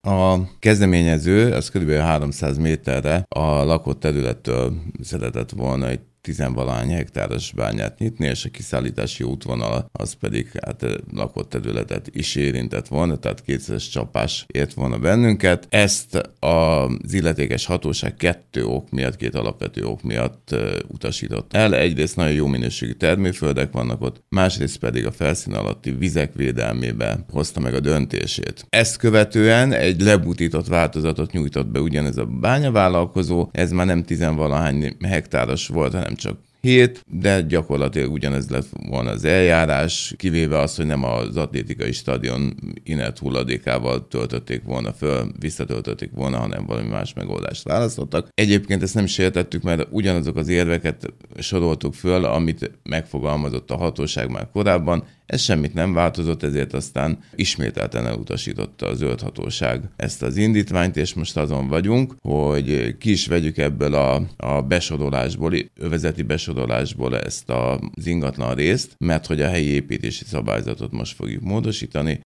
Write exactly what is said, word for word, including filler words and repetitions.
A kezdeményező az kb. háromszáz méterre a lakott területtől szeretett volna egy tizenvalahány hektáros bányát nyitni, és a kiszállítási útvonal az pedig hát lakott területet is érintett volna, tehát kétszeres csapás ért volna bennünket. Ezt az illetékes hatóság kettő ok miatt, két alapvető ok miatt utasított el. Egyrészt nagyon jó minőségű termőföldek vannak ott, másrészt pedig a felszín alatti vizek védelmébe hozta meg a döntését. Ezt követően egy lebutított változatot nyújtott be ugyanez a bányavállalkozó, ez már nem tizenvalahány hektáros volt, hanem csak hét, de gyakorlatilag ugyanez lett volna az eljárás, kivéve az, hogy nem az atlétikai stadion inert hulladékával töltötték volna föl, visszatöltötték volna, hanem valami más megoldást választottak. Egyébként ezt nem is értettük, mert ugyanazok az érveket soroltuk föl, amit megfogalmazott a hatóság már korábban. Ez semmit nem változott, ezért aztán ismételten elutasította a zöld hatóság ezt az indítványt, és most azon vagyunk, hogy ki is vegyük ebből a, a besorolásból, övezeti besorolásból ezt az ingatlan részt, mert hogy a helyi építési szabályzatot most fogjuk módosítani,